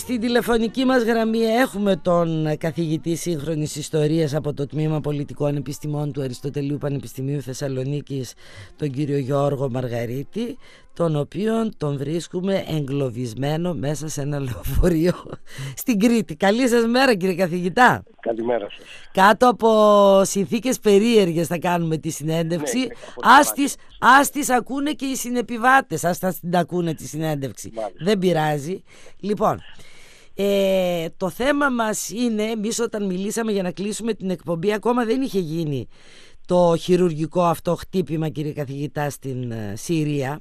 Στην τηλεφωνική μας γραμμή έχουμε τον καθηγητή σύγχρονης ιστορίας από το Τμήμα Πολιτικών Επιστημών του Αριστοτελείου Πανεπιστημίου Θεσσαλονίκης, τον κύριο Γιώργο Μαργαρίτη, τον οποίον τον βρίσκουμε εγκλωβισμένο μέσα σε ένα λεωφορείο στην Κρήτη. Καλή σας μέρα, κύριε καθηγητά. Καλημέρα σας. Κάτω από συνθήκες περίεργες θα κάνουμε τη συνέντευξη. Ναι, ας τις ακούνε και οι συνεπιβάτες, ας την ακούνε τη συνέντευξη. Μάλιστα. Δεν πειράζει. Λοιπόν, το θέμα μας είναι, εμείς όταν μιλήσαμε για να κλείσουμε την εκπομπή, ακόμα δεν είχε γίνει το χειρουργικό αυτό χτύπημα, κύριε καθηγητά, στην Συρία.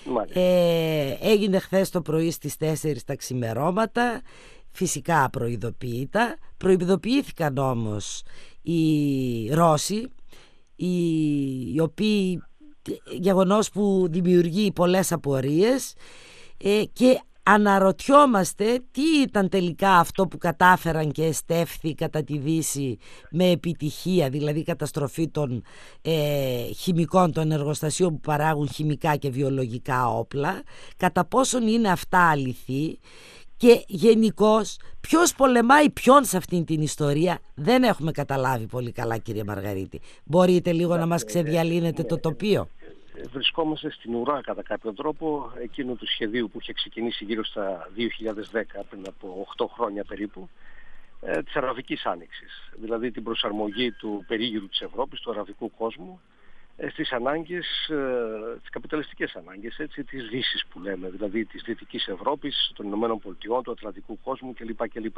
Έγινε χθες το πρωί στις 4 τα ξημερώματα, φυσικά απροειδοποίητα. Προειδοποιήθηκαν όμως οι Ρώσοι, οι οποίοι, γεγονός που δημιουργεί πολλές απορίες, και αναρωτιόμαστε τι ήταν τελικά αυτό που κατάφεραν και εστέφθη κατά τη Δύση με επιτυχία, δηλαδή καταστροφή των χημικών, των εργοστασίων που παράγουν χημικά και βιολογικά όπλα, κατά πόσον είναι αυτά αληθή και γενικώς ποιος πολεμάει ποιον σε αυτήν την ιστορία. Δεν έχουμε καταλάβει πολύ καλά, κύριε Μαργαρίτη. Μπορείτε λίγο να μας ξεδιαλύνετε το τοπίο? Βρισκόμαστε στην ουρά κατά κάποιο τρόπο εκείνου του σχεδίου που είχε ξεκινήσει γύρω στα 2010, πριν από 8 χρόνια περίπου, της Αραβικής Άνοιξης. Δηλαδή την προσαρμογή του περίγυρου της Ευρώπης, του αραβικού κόσμου, στις ανάγκες, τις καπιταλιστικές ανάγκες, έτσι, της Δύσης που λέμε, δηλαδή της Δυτικής Ευρώπης, των Ηνωμένων Πολιτειών, του Ατλαντικού κόσμου κλπ.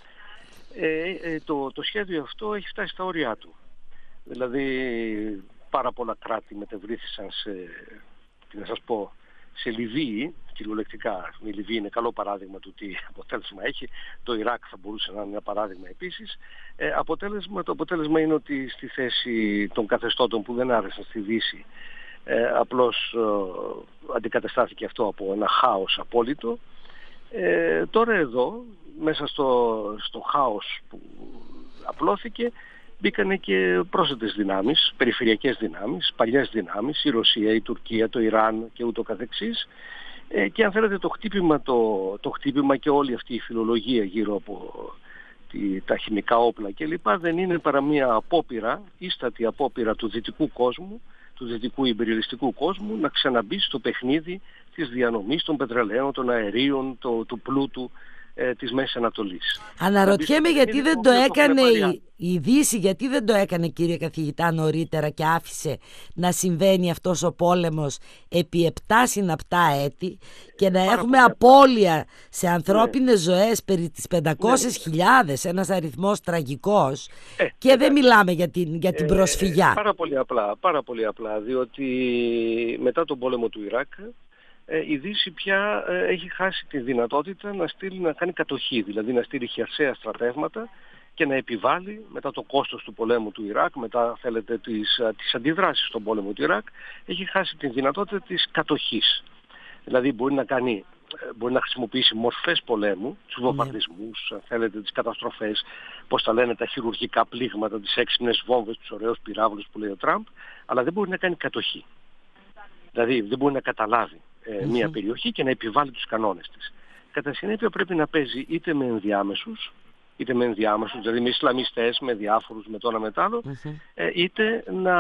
Το σχέδιο αυτό έχει φτάσει στα όρια του. Δηλαδή πάρα πολλά κράτη μετευρύθησαν σε Λιβύη, κυριολεκτικά. Η Λιβύη είναι καλό παράδειγμα του τι αποτέλεσμα έχει. Το Ιράκ θα μπορούσε να είναι ένα παράδειγμα επίσης. Το αποτέλεσμα είναι ότι στη θέση των καθεστώτων που δεν άρεσαν στη Δύση, απλώς αντικαταστάθηκε αυτό από ένα χάος απόλυτο. Τώρα εδώ, μέσα στο χάος που απλώθηκε, μπήκανε και πρόσθετες δυνάμεις, περιφερειακές δυνάμεις, παλιές δυνάμεις, η Ρωσία, η Τουρκία, το Ιράν και ούτω καθεξής. Και αν θέλετε το χτύπημα και όλη αυτή η φιλολογία γύρω από τα χημικά όπλα κλπ. Δεν είναι παρά μια απόπειρα, ίστατη απόπειρα του δυτικού κόσμου, του δυτικού ιμπεριαλιστικού κόσμου, να ξαναμπεί στο παιχνίδι της διανομής των πετρελαίων, των αερίων, του πλούτου της Μέσης Ανατολής. Αναρωτιέμαι γιατί δεν το έκανε η Δύση, γιατί δεν το έκανε, κύριε καθηγητά, νωρίτερα και άφησε να συμβαίνει αυτός ο πόλεμος επί 7 συναπτά έτη και να έχουμε απώλεια σε ανθρώπινες ζωές περί τις 500.000, ένας αριθμός τραγικός, και δεν μιλάμε για την προσφυγιά. Πάρα πολύ απλά, διότι μετά τον πόλεμο του Ιράκ η Δύση πια έχει χάσει τη δυνατότητα να κάνει κατοχή, δηλαδή να στείλει χερσαία στρατεύματα και να επιβάλλει μετά το κόστος του πολέμου του Ιράκ, μετά θέλετε τις αντιδράσεις στον πόλεμο του Ιράκ, έχει χάσει τη δυνατότητα της κατοχής. Δηλαδή μπορεί να χρησιμοποιήσει μορφές πολέμου, τους βομβαρδισμούς, θέλετε, τις καταστροφές, πώς τα λένε, τα χειρουργικά πλήγματα, τις έξυπνες βόμβες, τους ωραίους πυράβλους που λέει ο Τραμπ, αλλά δεν μπορεί να κάνει κατοχή. Δηλαδή δεν μπορεί να καταλάβει μια περιοχή και να επιβάλλει τους κανόνες της. Κατά συνέπεια πρέπει να παίζει είτε με ενδιάμεσους, δηλαδή με Ισλαμιστές, με διάφορους, με το ένα με το άλλο, είτε να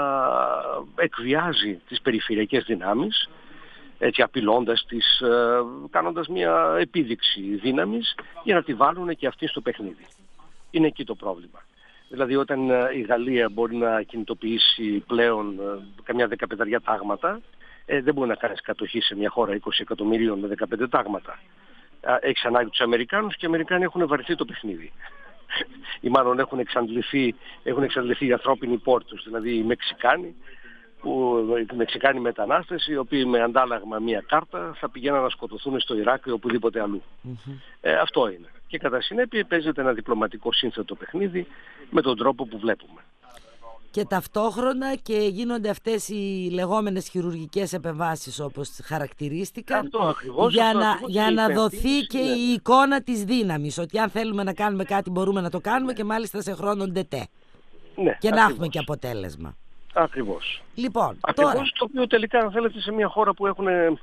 εκβιάζει τις περιφερειακές δυνάμεις, έτσι απειλώντας τις, κάνοντας μια επίδειξη δύναμης για να τη βάλουν και αυτή στο παιχνίδι. Είναι εκεί το πρόβλημα. Δηλαδή όταν η Γαλλία μπορεί να κινητοποιήσει πλέον καμιά 15 τάγματα, δεν μπορεί να κάνεις κατοχή σε μια χώρα 20 εκατομμυρίων με 15 τάγματα. Έχεις ανάγκη τους Αμερικάνους και οι Αμερικάνοι έχουν βαρεθεί το παιχνίδι. Ή μάλλον έχουν εξαντληθεί οι ανθρώπινοι πόροι τους, δηλαδή οι Μεξικάνοι μετανάστες, οι οποίοι με αντάλλαγμα μια κάρτα θα πηγαίνουν να σκοτωθούν στο Ιράκ ή οπουδήποτε αλλού. Αυτό είναι. Και κατά συνέπεια παίζεται ένα διπλωματικό σύνθετο παιχνίδι με τον τρόπο που βλέπουμε. Και ταυτόχρονα και γίνονται αυτές οι λεγόμενες χειρουργικές επεμβάσεις, όπως χαρακτηρίστηκαν, για να δοθεί και η εικόνα της δύναμης, ότι αν θέλουμε να κάνουμε κάτι μπορούμε να το κάνουμε, και μάλιστα σε χρόνο ντετέ. Και να έχουμε και αποτέλεσμα. Ακριβώς. Λοιπόν, το οποίο τελικά, αν θέλετε, σε μια χώρα που έχουν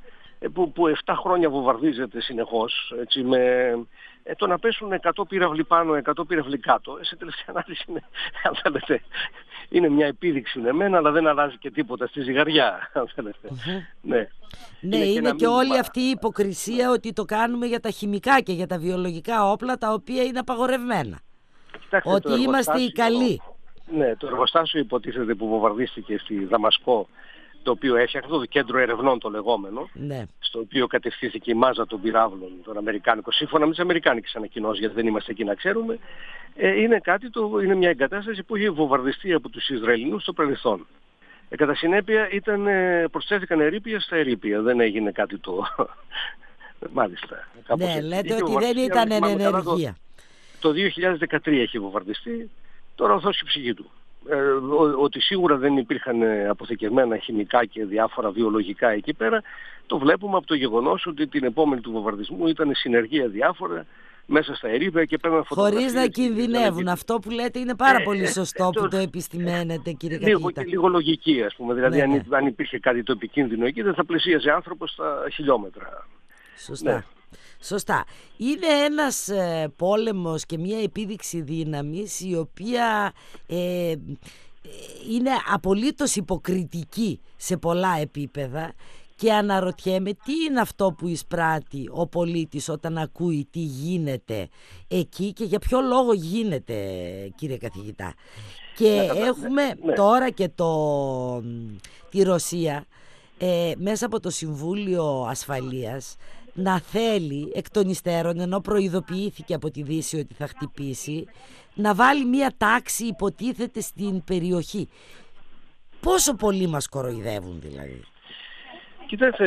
που 7 χρόνια βομβαρδίζεται συνεχώς, έτσι, το να πέσουν 100 πύραυλοι πάνω, 100 πύραυλοι κάτω, σε τελευταία ανάλυση είναι, αν θέλετε, είναι μια επίδειξη εμένα, αλλά δεν αλλάζει και τίποτα στη ζυγαριά, αν θέλετε. Ναι, είναι και όλη αυτή η υποκρισία ότι το κάνουμε για τα χημικά και για τα βιολογικά όπλα, τα οποία είναι απαγορευμένα. Κοιτάξτε, ότι είμαστε οι καλοί. Ναι, το εργοστάσιο υποτίθεται που βομβαρδίστηκε στη Δαμασκό, το οποίο έφτιαχνε το κέντρο ερευνών το λεγόμενο, στο οποίο κατευθύνθηκε η μάζα των πυράβλων των Αμερικάνικων, σύμφωνα με τις Αμερικάνικες ανακοινώσεις, γιατί δεν είμαστε εκεί να ξέρουμε, είναι μια εγκατάσταση που είχε βομβαρδιστεί από τους Ισραηλινούς στο παρελθόν. Κατά συνέπεια προσθέθηκαν ερείπια στα ερείπια, δεν έγινε κάτι το... Μάλιστα. Ναι, λέτε ότι δεν ήταν εν ενεργεία. Το 2013 έχει βομβαρδιστεί, τώρα ορθώσει η ψυχή του. Ότι σίγουρα δεν υπήρχαν αποθηκευμένα χημικά και διάφορα βιολογικά εκεί πέρα, το βλέπουμε από το γεγονός ότι την επόμενη του βομβαρδισμού ήταν συνεργεία διάφορα μέσα στα ερείπια και παίρνουν φωτογραφίες. Χωρίς να κινδυνεύουν. Αυτό που λέτε είναι πάρα πολύ σωστό που το επιστημαίνετε, κύριε καθηγητά. Λίγο λογική, ας πούμε. Δηλαδή αν υπήρχε κάτι το επικίνδυνο εκεί, δεν θα πλησίαζε άνθρωπος στα χιλιόμετρα. Σωστά. Ναι. Σωστά. Είναι ένας πόλεμος και μια επίδειξη δύναμης η οποία είναι απολύτως υποκριτική σε πολλά επίπεδα, και αναρωτιέμαι τι είναι αυτό που εισπράττει ο πολίτης όταν ακούει τι γίνεται εκεί και για ποιο λόγο γίνεται, κύριε καθηγητά. Και έχουμε τώρα και τη Ρωσία μέσα από το Συμβούλιο Ασφαλείας να θέλει εκ των υστέρων, ενώ προειδοποιήθηκε από τη Δύση ότι θα χτυπήσει, να βάλει μία τάξη, υποτίθεται, στην περιοχή. Πόσο πολύ μας κοροϊδεύουν δηλαδή? Κοιτάξτε,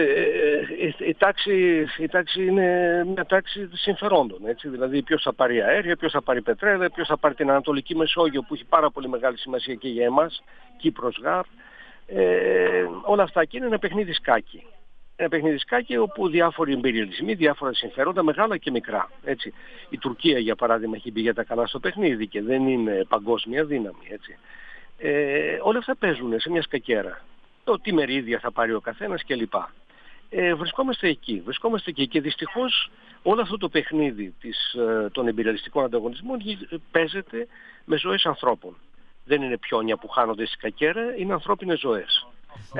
η τάξη είναι μια τάξη συμφερόντων, έτσι. Δηλαδή ποιος θα πάρει αέρια, ποιος θα πάρει πετρέλαια, ποιος θα πάρει την Ανατολική Μεσόγειο που έχει πάρα πολύ μεγάλη σημασία και για εμάς, Κύπρος, Γάρ. Όλα αυτά και είναι ένα παιχνίδι σκάκι. Ένα παιχνίδι σκάκι όπου διάφοροι εμπειριαλισμοί, διάφορα συμφέροντα, μεγάλα και μικρά. Έτσι. Η Τουρκία, για παράδειγμα, έχει μπει για τα καλά στο παιχνίδι και δεν είναι παγκόσμια δύναμη. Έτσι. Όλα αυτά παίζουν σε μια σκακέρα. Το τι μερίδια θα πάρει ο καθένας κλπ. Βρισκόμαστε εκεί. Και δυστυχώς όλο αυτό το παιχνίδι των εμπειριαλιστικών ανταγωνισμών παίζεται με ζωές ανθρώπων. Δεν είναι πιόνια που χάνονται στη σκακέρα, είναι ανθρώπινες ζωές.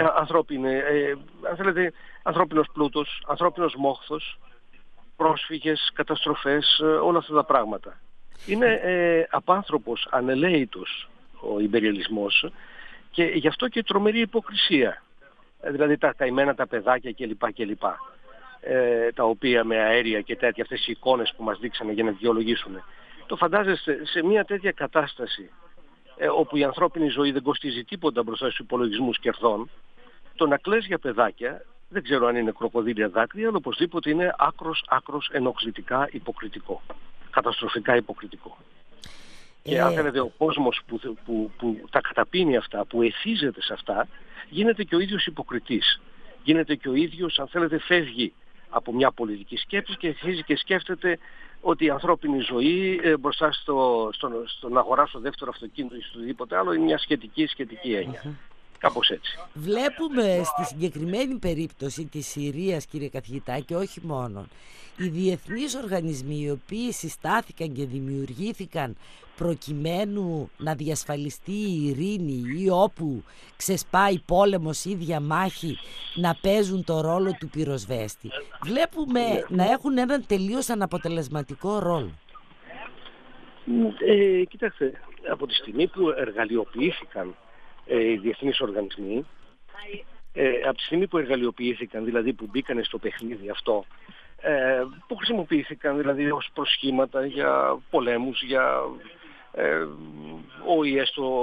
Αν θέλετε, ανθρώπινος πλούτος, ανθρώπινος μόχθος, πρόσφυγες, καταστροφές, όλα αυτά τα πράγματα. Είναι απάνθρωπος, ανελαίητος ο ιμπεριαλισμός και γι' αυτό και τρομερή υποκρισία. Δηλαδή τα καημένα τα παιδάκια κλπ. Τα οποία με αέρια και τέτοια, αυτές οι εικόνες που μας δείξανε για να δικαιολογήσουν. Το φαντάζεστε σε μια τέτοια κατάσταση όπου η ανθρώπινη ζωή δεν κοστίζει τίποτα μπροστά στους υπολογισμούς κερδών, το να κλαις για παιδάκια, δεν ξέρω αν είναι κροκοδίλια δάκρυα, αλλά οπωσδήποτε είναι άκρος ενοχλητικά υποκριτικό. Καταστροφικά υποκριτικό. Και αν θέλετε ο κόσμος που τα καταπίνει αυτά, που εθίζεται σε αυτά, γίνεται και ο ίδιος υποκριτής. Γίνεται και ο ίδιος, αν θέλετε, φεύγει από μια πολιτική σκέψη και εθίζει και σκέφτεται ότι η ανθρώπινη ζωή μπροστά στο να αγοράσω δεύτερο αυτοκίνητο ή στο οτιδήποτε άλλο είναι μια σχετική έννοια. Κάπως έτσι. Βλέπουμε στη συγκεκριμένη περίπτωση της Συρίας, κύριε καθηγητά, και όχι μόνο, οι διεθνείς οργανισμοί οι οποίοι συστάθηκαν και δημιουργήθηκαν προκειμένου να διασφαλιστεί η ειρήνη ή όπου ξεσπάει πόλεμος ή διαμάχη να παίζουν το ρόλο του πυροσβέστη. Βλέπουμε να έχουν έναν τελείως αναποτελεσματικό ρόλο. Κοιτάξτε, από τη στιγμή που εργαλειοποιήθηκαν οι διεθνείς οργανισμοί, από τη στιγμή που εργαλειοποιήθηκαν, δηλαδή που μπήκανε στο παιχνίδι αυτό, που χρησιμοποιήθηκαν δηλαδή ως προσχήματα για πολέμους, για ΟΗΕ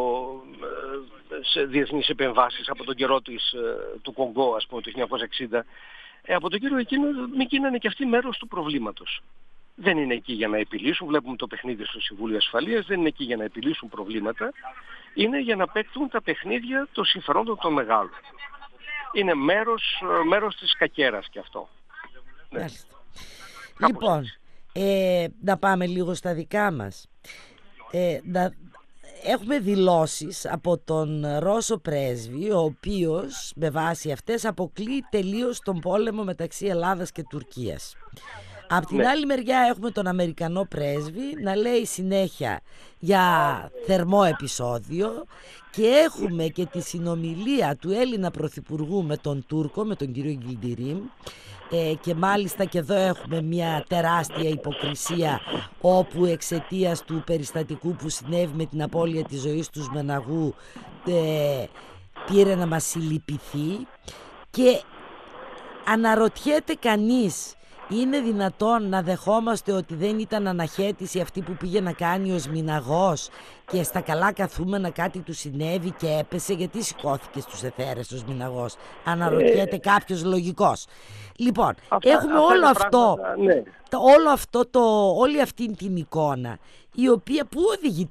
σε διεθνείς επεμβάσεις από τον καιρό του Κονγκό, ας πούμε, το 1960, από τον καιρό εκείνο γίνανε και αυτοί μέρος του προβλήματος. Δεν είναι εκεί για να επιλύσουν, βλέπουμε το παιχνίδι στο Συμβούλιο Ασφαλείας, δεν είναι εκεί για να επιλύσουν προβλήματα, είναι για να παίκτουν τα παιχνίδια των συμφερόντων των μεγάλων. Είναι μέρος της κακέρας και αυτό. Ναι. Λοιπόν, να πάμε λίγο στα δικά μας. έχουμε δηλώσεις από τον Ρώσο πρέσβη, ο οποίος με βάση αυτές αποκλείει τελείως τον πόλεμο μεταξύ Ελλάδας και Τουρκίας. Απ' την άλλη μεριά έχουμε τον Αμερικανό πρέσβη να λέει συνέχεια για θερμό επεισόδιο, και έχουμε και τη συνομιλία του Έλληνα Πρωθυπουργού με τον Τούρκο, με τον κύριο Γκιλντιρίμ, και μάλιστα και εδώ έχουμε μια τεράστια υποκρισία, όπου εξαιτίας του περιστατικού που συνέβη με την απώλεια της ζωής του Σμεναγού πήρε να μας συλληπιθεί. Και αναρωτιέται κανείς, είναι δυνατόν να δεχόμαστε ότι δεν ήταν αναχέτηση αυτή που πήγε να κάνει ο Σμηναγός και στα καλά καθούμενα κάτι του συνέβη και έπεσε? Γιατί σηκώθηκε στους εθέρες ο Σμηναγός? Αναρωτιέται κάποιος λογικός. Λοιπόν, έχουμε όλο αυτό, όλη αυτή την εικόνα, η οποία που οδηγεί,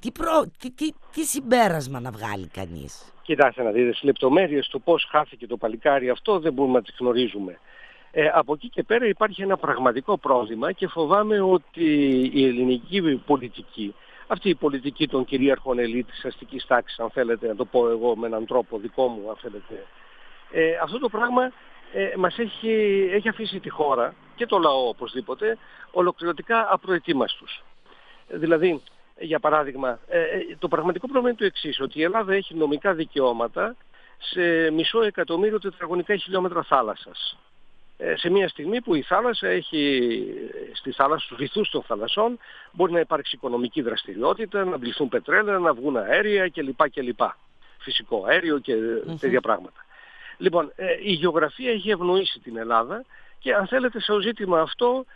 τι συμπέρασμα να βγάλει κανείς? Κοιτάξτε να δείτε, τις λεπτομέρειες του πώς χάθηκε το παλικάρι αυτό δεν μπορούμε να τις γνωρίζουμε. Από εκεί και πέρα υπάρχει ένα πραγματικό πρόβλημα και φοβάμαι ότι η ελληνική πολιτική, αυτή η πολιτική των κυρίαρχων ελίτ της αστικής τάξης, αν θέλετε να το πω εγώ με έναν τρόπο δικό μου, αν θέλετε, αυτό το πράγμα μας έχει αφήσει τη χώρα και το λαό οπωσδήποτε ολοκληρωτικά απροετοίμαστους. Δηλαδή, για παράδειγμα, το πραγματικό πρόβλημα είναι το εξής, ότι η Ελλάδα έχει νομικά δικαιώματα σε 500.000 τετραγωνικά χιλιόμετρα θάλασσας. Σε μια στιγμή που η θάλασσα έχει, στη θάλασσα, στους βυθούς των θαλασσών, μπορεί να υπάρξει οικονομική δραστηριότητα, να βληθούν πετρέλαια, να βγουν αέρια κλπ. Φυσικό αέριο και τέτοια πράγματα. Λοιπόν, η γεωγραφία έχει ευνοήσει την Ελλάδα και αν θέλετε στο ζήτημα αυτό,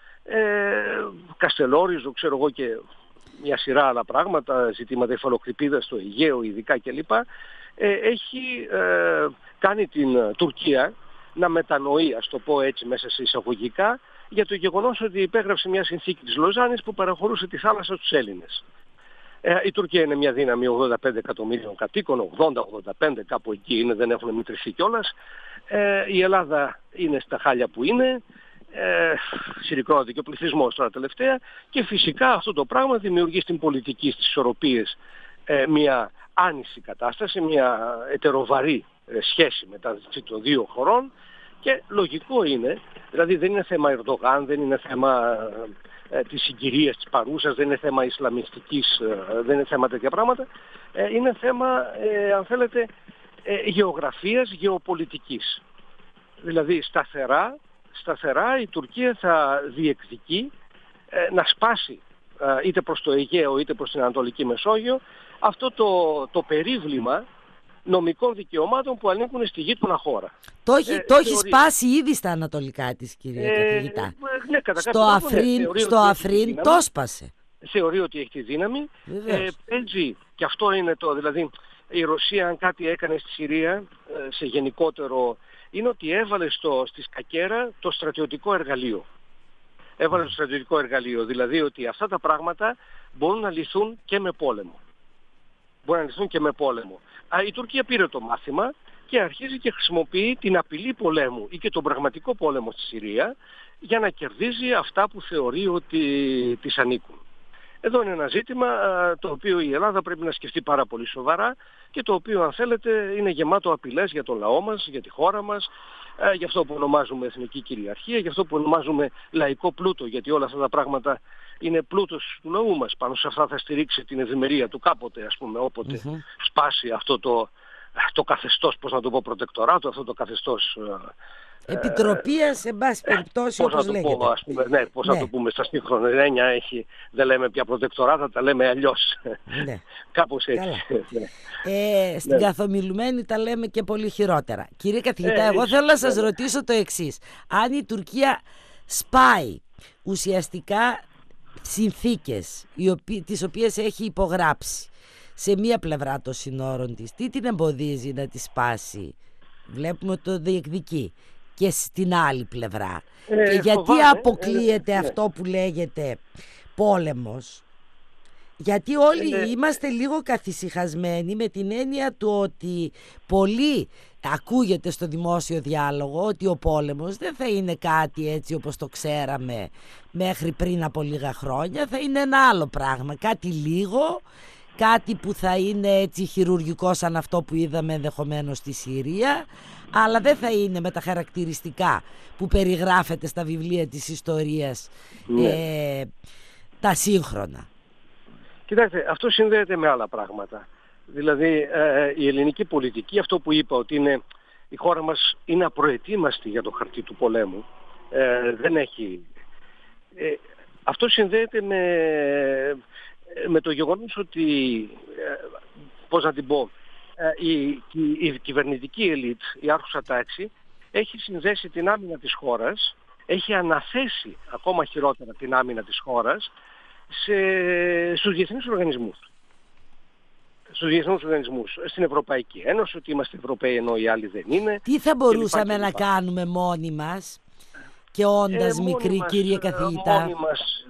Καστελόριζο, ξέρω εγώ, και μια σειρά άλλα πράγματα, ζητήματα υφαλοκρηπίδας στο Αιγαίο ειδικά κλπ. Έχει κάνει την Τουρκία να μετανοεί, ας το πω έτσι μέσα σε εισαγωγικά, για το γεγονός ότι υπέγραψε μια συνθήκη της Λοζάνης που παραχωρούσε τη θάλασσα στους Έλληνες. Η Τουρκία είναι μια δύναμη 85 εκατομμύριων κατοίκων, 80-85 κάπου εκεί είναι, δεν έχουν μετρηθεί κιόλας. Η Ελλάδα είναι στα χάλια που είναι, συρρικνώθηκε και ο πληθυσμός τώρα τελευταία, και φυσικά αυτό το πράγμα δημιουργεί στην πολιτική, στις ισορροπίες, μια άνηση κατάσταση, μια ετεροβαρή σχέση μεταξύ των δύο χωρών, και λογικό είναι, δηλαδή δεν είναι θέμα Ερντογάν, δεν είναι θέμα της συγκυρίας της παρούσας, δεν είναι θέμα ισλαμιστικής, δεν είναι θέμα τέτοια πράγματα, είναι θέμα, αν θέλετε, γεωγραφίας, γεωπολιτικής. Δηλαδή σταθερά η Τουρκία θα διεκδικεί να σπάσει είτε προς το Αιγαίο είτε προς την Ανατολική Μεσόγειο αυτό το περίβλημα νομικών δικαιωμάτων που ανήκουν στη γείτονα χώρα. Το έχει σπάσει ήδη στα ανατολικά της, κύριε καθηγητά. Ναι, στο Αφρίν το σπάσε. Θεωρεί ότι έχει τη δύναμη. Παίζει, και αυτό είναι δηλαδή η Ρωσία αν κάτι έκανε στη Συρία σε γενικότερο, είναι ότι έβαλε στη σκακέρα το στρατιωτικό εργαλείο. Έβαλε το στρατιωτικό εργαλείο, δηλαδή ότι αυτά τα πράγματα μπορούν να λυθούν και με πόλεμο. Η Τουρκία πήρε το μάθημα και αρχίζει και χρησιμοποιεί την απειλή πολέμου ή και τον πραγματικό πόλεμο στη Συρία για να κερδίζει αυτά που θεωρεί ότι της ανήκουν. Εδώ είναι ένα ζήτημα το οποίο η Ελλάδα πρέπει να σκεφτεί πάρα πολύ σοβαρά και το οποίο, αν θέλετε, είναι γεμάτο απειλές για τον λαό μας, για τη χώρα μας, για αυτό που ονομάζουμε εθνική κυριαρχία, για αυτό που ονομάζουμε λαϊκό πλούτο, γιατί όλα αυτά τα πράγματα είναι πλούτος του λαού μας. Πάνω σε αυτά θα στηρίξει την ευημερία του κάποτε, ας πούμε, όποτε σπάσει αυτό το καθεστώς, πώς να το πω, προτεκτοράτο, αυτό το καθεστώς επιτροπίας, σε μπάση περιπτώσει, όπως λέγεται. Πώς να το πούμε στα σύγχρονα έννοια, δεν λέμε πια προτεκτοράτα, τα λέμε αλλιώς. Ναι. Κάπως έτσι. Στην καθομιλουμένη τα λέμε και πολύ χειρότερα. Κύριε καθηγητά, εγώ θέλω να σας ρωτήσω το εξής. Αν η Τουρκία σπάει ουσιαστικά συνθήκες τις οποίες έχει υπογράψει σε μία πλευρά των συνόρων της, τι την εμποδίζει να τη σπάσει? Βλέπουμε ότι το διεκδικεί και στην άλλη πλευρά. Και γιατί αποκλείεται αυτό που λέγεται πόλεμος? Γιατί όλοι είμαστε λίγο καθησυχασμένοι με την έννοια του ότι πολύ ακούγεται στο δημόσιο διάλογο ότι ο πόλεμος δεν θα είναι κάτι έτσι όπως το ξέραμε μέχρι πριν από λίγα χρόνια, θα είναι ένα άλλο πράγμα, κάτι λίγο, κάτι που θα είναι έτσι χειρουργικό σαν αυτό που είδαμε ενδεχομένως στη Συρία, αλλά δεν θα είναι με τα χαρακτηριστικά που περιγράφεται στα βιβλία της ιστορίας, τα σύγχρονα. Κοιτάξτε, αυτό συνδέεται με άλλα πράγματα. Δηλαδή η ελληνική πολιτική, αυτό που είπα ότι η χώρα μας είναι απροετοίμαστη για το χαρτί του πολέμου, δεν έχει... αυτό συνδέεται με το γεγονός ότι, πώς να την πω, η κυβερνητική ελίτ, η άρχουσα τάξη, έχει συνδέσει την άμυνα της χώρας, έχει αναθέσει ακόμα χειρότερα την άμυνα της χώρας στους διεθνείς οργανισμούς. Στους διεθνούς οργανισμούς, στην Ευρωπαϊκή Ένωση, ότι είμαστε Ευρωπαίοι ενώ οι άλλοι δεν είναι. Τι θα μπορούσαμε να κάνουμε μόνοι μας και όντας μικροί, κύριε καθηγητά? Μόνοι μας,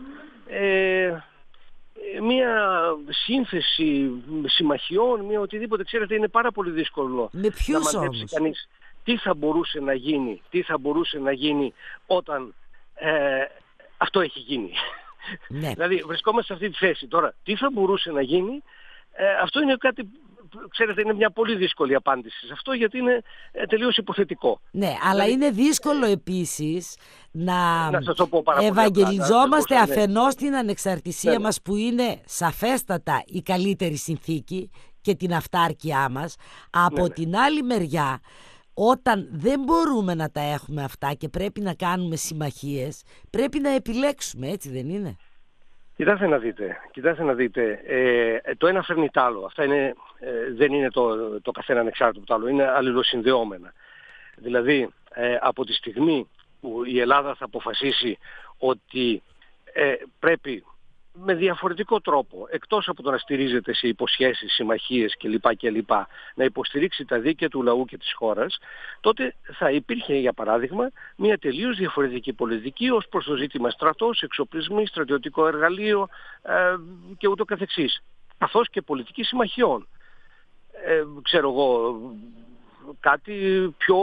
μία σύνθεση συμμαχιών, μία οτιδήποτε, ξέρετε, είναι πάρα πολύ δύσκολο με ποιους να μαντέψει όμως κανείς τι θα μπορούσε να γίνει όταν αυτό έχει γίνει. Ναι. Δηλαδή βρισκόμαστε σε αυτή τη θέση. Τώρα, τι θα μπορούσε να γίνει, αυτό είναι κάτι, ξέρετε, είναι μια πολύ δύσκολη απάντηση σε αυτό, γιατί είναι τελείως υποθετικό. Ναι, αλλά δηλαδή, είναι δύσκολο επίσης να σας το πω πάρα ευαγγελιζόμαστε απλά, αφενός την ανεξαρτησία μας, που είναι σαφέστατα η καλύτερη συνθήκη και την αυτάρκειά μας. Από την άλλη μεριά, όταν δεν μπορούμε να τα έχουμε αυτά και πρέπει να κάνουμε συμμαχίες, πρέπει να επιλέξουμε, έτσι δεν είναι? Κοιτάξτε να δείτε, το ένα φέρνει τ' άλλο. Αυτά δεν είναι το καθένα ανεξάρτητο από το άλλο, είναι αλληλοσυνδεόμενα. Δηλαδή, από τη στιγμή που η Ελλάδα θα αποφασίσει ότι πρέπει με διαφορετικό τρόπο, εκτός από το να στηρίζεται σε υποσχέσεις, συμμαχίες κλπ. Να υποστηρίξει τα δίκαια του λαού και της χώρας, τότε θα υπήρχε, για παράδειγμα, μια τελείως διαφορετική πολιτική ως προς το ζήτημα στρατός, εξοπλισμοί, στρατιωτικό εργαλείο και ούτω καθεξής. Καθώς και πολιτική συμμαχιών. Ξέρω εγώ, κάτι πιο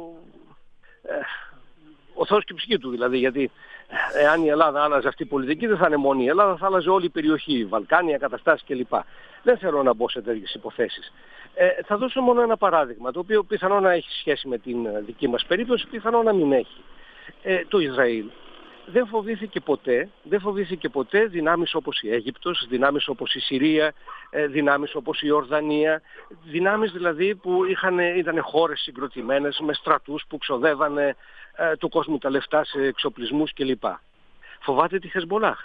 ο Θεός και η ψυχή του δηλαδή, γιατί εάν η Ελλάδα άλλαζε αυτή η πολιτική, δεν θα είναι μόνο η Ελλάδα, θα άλλαζε όλη η περιοχή, Βαλκάνια, καταστάσεις κλπ. Δεν θέλω να μπω σε τέτοιες υποθέσεις. Θα δώσω μόνο ένα παράδειγμα, το οποίο πιθανό να έχει σχέση με την δική μας περίπτωση, πιθανό να μην έχει. Το Ισραήλ δεν φοβήθηκε ποτέ δυνάμεις όπως η Αίγυπτος, δυνάμεις όπως η Συρία, δυνάμεις όπως η Ιορδανία, δυνάμεις δηλαδή που ήταν χώρες συγκροτημένες με στρατούς που ξοδεύανε του κόσμου τα λεφτά σε εξοπλισμούς κλπ. Φοβάται τη Χεσμολάχ.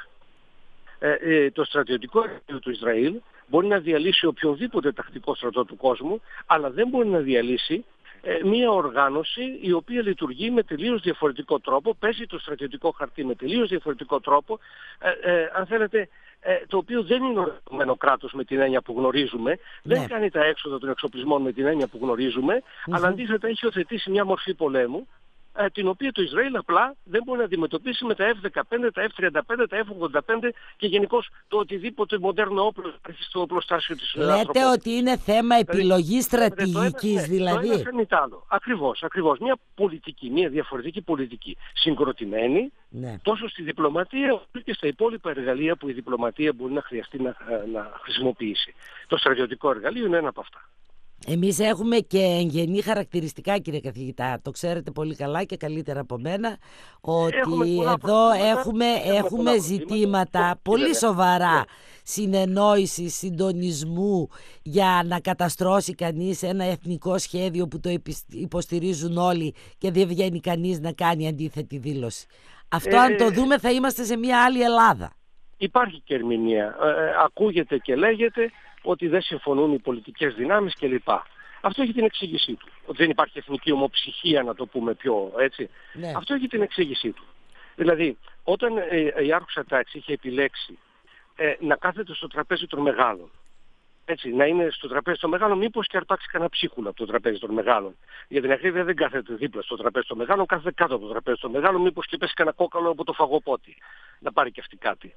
Το στρατιωτικό εργαλείο του Ισραήλ μπορεί να διαλύσει οποιονδήποτε τακτικό στρατό του κόσμου, αλλά δεν μπορεί να διαλύσει μία οργάνωση η οποία λειτουργεί με τελείως διαφορετικό τρόπο, παίζει το στρατιωτικό χαρτί με τελείως διαφορετικό τρόπο, αν θέλετε, το οποίο δεν είναι οργανωμένο κράτος με την έννοια που γνωρίζουμε, δεν κάνει τα έξοδα των εξοπλισμών με την έννοια που γνωρίζουμε, αλλά αντίθετα έχει οθετήσει μια μορφή πολέμου, την οποία το Ισραήλ απλά δεν μπορεί να αντιμετωπίσει με τα F-15, τα F-35, τα F-85 και γενικώς το οτιδήποτε μοντέρνο όπλο υπάρχει στο οπλοστάσιο της ανθρωπότητας. Λέτε ότι είναι θέμα επιλογής στρατηγικής δηλαδή. Το ένα φέρνει τ' άλλο. Ακριβώς. Μια πολιτική, μια διαφορετική πολιτική συγκροτημένη τόσο στη διπλωματία όσο και στα υπόλοιπα εργαλεία που η διπλωματία μπορεί να χρειαστεί να χρησιμοποιήσει. Το στρατιωτικό εργαλείο είναι ένα από αυτά. Εμείς έχουμε και εγγενή χαρακτηριστικά, κύριε καθηγητά, το ξέρετε πολύ καλά και καλύτερα από μένα, ότι εδώ έχουμε ζητήματα πολύ σοβαρά συνεννόησης, συντονισμού για να καταστρώσει κανείς ένα εθνικό σχέδιο που το υποστηρίζουν όλοι και δεν βγαίνει κανείς να κάνει αντίθετη δήλωση. Αυτό αν το δούμε θα είμαστε σε μια άλλη Ελλάδα. Υπάρχει και ερμηνεία. Ακούγεται και λέγεται ότι δεν συμφωνούν οι πολιτικές δυνάμεις κλπ. Αυτό έχει την εξήγησή του. Ότι δεν υπάρχει εθνική ομοψυχία, να το πούμε πιο έτσι. Ναι. Αυτό έχει την εξήγησή του. Δηλαδή, όταν η άρχουσα τάξη είχε επιλέξει να κάθεται στο τραπέζι των μεγάλων, έτσι, να είναι στο τραπέζι των μεγάλων, μήπως και αρπάξει κανένα ψίχουλα από το τραπέζι των μεγάλων. Για την ακρίβεια δεν κάθεται δίπλα στο τραπέζι των μεγάλων, κάθεται κάτω από το τραπέζι των μεγάλων, μήπως και πέσει κανένα κόκαλο από το φαγοπότη. Να πάρει και αυτή κάτι.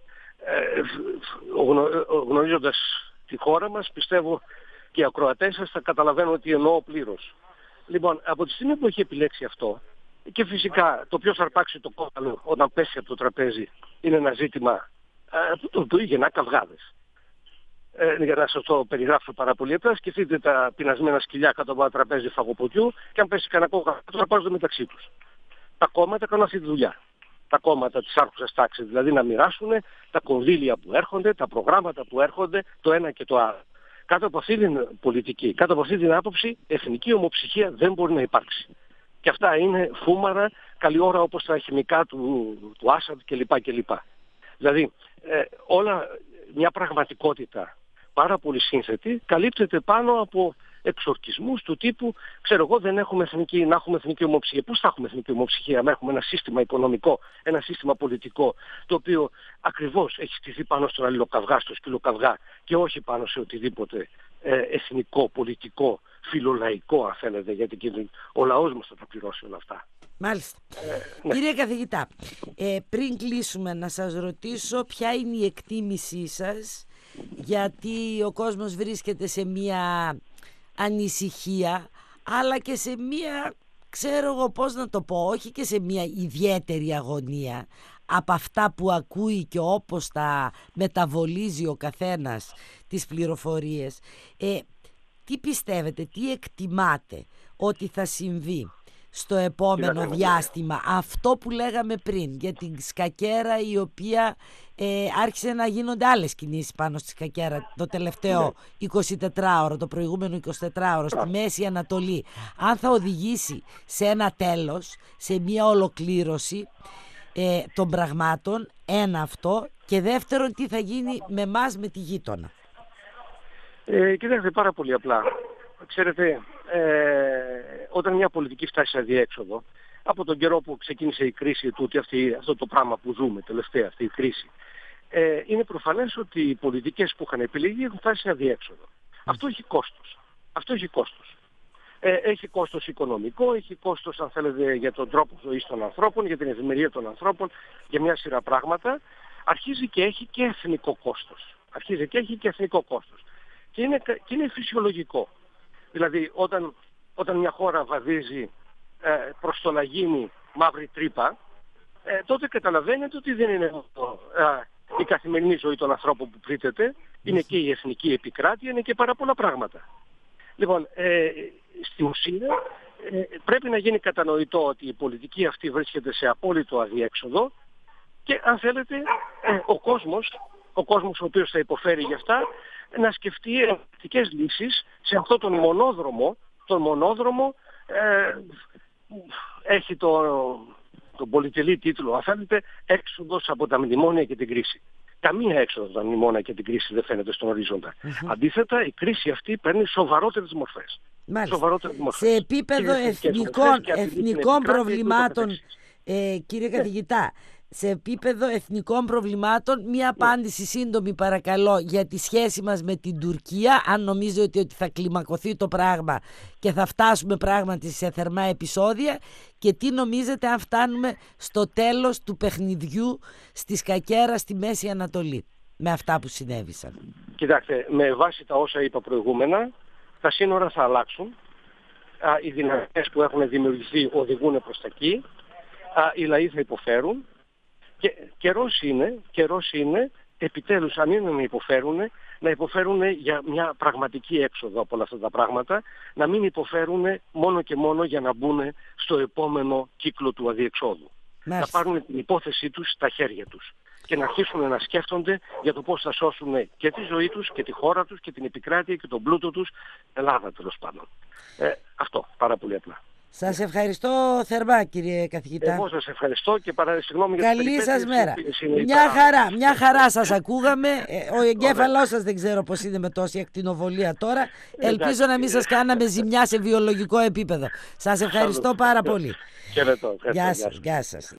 Γνωρίζοντας τη χώρα μας, πιστεύω και οι ακροατές σας θα καταλαβαίνουν ότι εννοώ πλήρως. Λοιπόν, από τη στιγμή που έχει επιλέξει αυτό, και φυσικά το ποιος θα αρπάξει το κόκαλο όταν πέσει από το τραπέζι είναι ένα ζήτημα που του γεννά καυγάδες. για να σας το περιγράψω πάρα πολύ απλά, σκεφτείτε τα πεινασμένα σκυλιά κάτω από ένα τραπέζι φαγοποτιού και αν πέσει κανένα κόμμα θα πάρουν μεταξύ τους. Τα κόμματα κάνουν αυτή τη δουλειά. Τα κόμματα της άρχουσας τάξης, δηλαδή να μοιράσουν τα κονδύλια που έρχονται, τα προγράμματα που έρχονται, το ένα και το άλλο. Κάτω από αυτή την πολιτική, κάτω από αυτή την άποψη, εθνική ομοψυχία δεν μπορεί να υπάρξει. Και αυτά είναι φούμαρα, καλή ώρα όπως τα χημικά του Άσαντ κλπ. Δηλαδή, όλα μια πραγματικότητα πάρα πολύ σύνθετη καλύπτεται πάνω από εξορκισμούς του τύπου, ξέρω εγώ, δεν έχουμε να έχουμε εθνική ομοψυχία. Πώς θα έχουμε εθνική ομοψυχία αν έχουμε ένα σύστημα οικονομικό, ένα σύστημα πολιτικό, το οποίο ακριβώς έχει στηθεί πάνω στον αλληλοκαυγά, στο σκυλοκαυγά και όχι πάνω σε οτιδήποτε εθνικό, πολιτικό, φιλολαϊκό, αν θέλετε, γιατί ο λαός μας θα τα πληρώσει όλα αυτά. Μάλιστα. Ναι. Κύριε καθηγητά, πριν κλείσουμε να σας ρωτήσω ποια είναι η εκτίμησή σας, γιατί ο κόσμος βρίσκεται σε μια ανησυχία, αλλά και σε μια, ξέρω εγώ πώς να το πω, όχι και σε μια ιδιαίτερη αγωνία από αυτά που ακούει και όπως τα μεταβολίζει ο καθένας τις πληροφορίες. Τι πιστεύετε, τι εκτιμάτε ότι θα συμβεί στο επόμενο διάστημα, αυτό που λέγαμε πριν για την σκακέρα, η οποία άρχισε να γίνονται άλλες κινήσεις πάνω στη σκακέρα το τελευταίο 24ωρο, το προηγούμενο 24ωρο στη Μέση Ανατολή, αν θα οδηγήσει σε ένα τέλος, σε μια ολοκλήρωση των πραγμάτων, ένα αυτό, και δεύτερον τι θα γίνει με εμάς, με τη γείτονα. Κοιτάξτε, πάρα πολύ απλά. Ξέρετε, όταν μια πολιτική φτάσει σε αδιέξοδο, από τον καιρό που ξεκίνησε η κρίση του, αυτό το πράγμα που ζούμε τελευταία, αυτή η κρίση, είναι προφανές ότι οι πολιτικές που είχαν επιλεγεί έχουν φτάσει σε αδιέξοδο. Αυτό έχει κόστος. Έχει κόστος οικονομικό, έχει κόστος, αν θέλετε, για τον τρόπο ζωής των ανθρώπων, για την ευημερία των ανθρώπων, για μια σειρά πράγματα. Αρχίζει και έχει και εθνικό κόστος. Και είναι φυσιολογικό. Δηλαδή, όταν μια χώρα βαδίζει προς το να γίνει μαύρη τρύπα, τότε καταλαβαίνετε ότι δεν είναι η καθημερινή ζωή των ανθρώπων που πλήττεται, είναι και η εθνική επικράτεια, είναι και πάρα πολλά πράγματα. Λοιπόν, στη ουσία πρέπει να γίνει κατανοητό ότι η πολιτική αυτή βρίσκεται σε απόλυτο αδιέξοδο και, αν θέλετε, ο κόσμος ο οποίος θα υποφέρει γι' αυτά, να σκεφτεί εναλλακτικές λύσεις σε αυτόν τον μονόδρομο. Έχει τον πολυτελή τίτλο, αν θέλετε, έξοδος από τα μνημόνια και την κρίση. Καμία έξοδος από τα μνημόνια και την κρίση δεν φαίνεται στον ορίζοντα. Αντίθετα, η κρίση αυτή παίρνει σοβαρότερες μορφές. Σε επίπεδο εθνικών προβλημάτων, κύριε καθηγητά, σε επίπεδο εθνικών προβλημάτων, μία απάντηση σύντομη παρακαλώ για τη σχέση μας με την Τουρκία, αν νομίζετε ότι θα κλιμακωθεί το πράγμα και θα φτάσουμε πράγματι σε θερμά επεισόδια, και τι νομίζετε αν φτάνουμε στο τέλος του παιχνιδιού στη σκακέρα στη Μέση Ανατολή με αυτά που συνέβησαν. Κοιτάξτε, με βάση τα όσα είπα προηγούμενα, τα σύνορα θα αλλάξουν, οι δυναμικές που έχουν δημιουργηθεί οδηγούν προς τα εκεί, οι λαοί θα υποφέρουν. Και καιρός είναι επιτέλους, αν είναι να υποφέρουν για μια πραγματική έξοδο από όλα αυτά τα πράγματα, να μην υποφέρουν μόνο και μόνο για να μπουν στο επόμενο κύκλο του αδιεξόδου. Να πάρουν την υπόθεσή τους στα χέρια τους και να αρχίσουν να σκέφτονται για το πώς θα σώσουν και τη ζωή τους και τη χώρα τους και την επικράτεια και τον πλούτο τους, Ελλάδα τέλος πάντων. Αυτό, πάρα πολύ απλά. Σας ευχαριστώ θερμά, κύριε καθηγητά. Εγώ σας ευχαριστώ και συγγνώμη για την καλή σας μέρα. Μια χαρά σας ακούγαμε. Ο εγκέφαλός σας δεν ξέρω πώς είναι με τόση ακτινοβολία τώρα. Ελπίζω να μην σας κάναμε ζημιά σε βιολογικό επίπεδο. Σας ευχαριστώ πάρα πολύ. Χαιρετώ. Γεια σας.